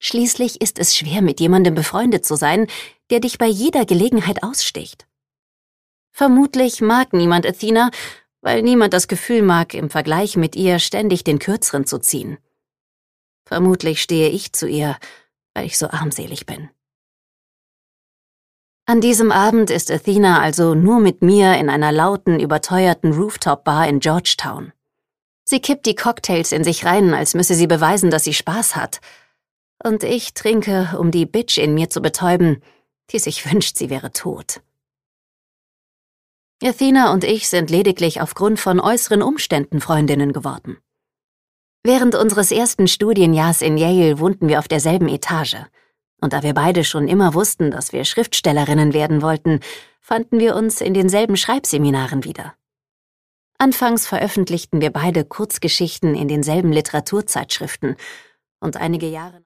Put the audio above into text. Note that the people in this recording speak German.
Schließlich ist es schwer, mit jemandem befreundet zu sein, der dich bei jeder Gelegenheit aussticht. Vermutlich mag niemand Athena, weil niemand das Gefühl mag, im Vergleich mit ihr ständig den Kürzeren zu ziehen. Vermutlich stehe ich zu ihr, weil ich so armselig bin. An diesem Abend ist Athena also nur mit mir in einer lauten, überteuerten Rooftop-Bar in Georgetown. Sie kippt die Cocktails in sich rein, als müsse sie beweisen, dass sie Spaß hat. Und ich trinke, um die Bitch in mir zu betäuben, die sich wünscht, sie wäre tot. Athena und ich sind lediglich aufgrund von äußeren Umständen Freundinnen geworden. Während unseres ersten Studienjahrs in Yale wohnten wir auf derselben Etage. Und da wir beide schon immer wussten, dass wir Schriftstellerinnen werden wollten, fanden wir uns in denselben Schreibseminaren wieder. Anfangs veröffentlichten wir beide Kurzgeschichten in denselben Literaturzeitschriften und einige Jahre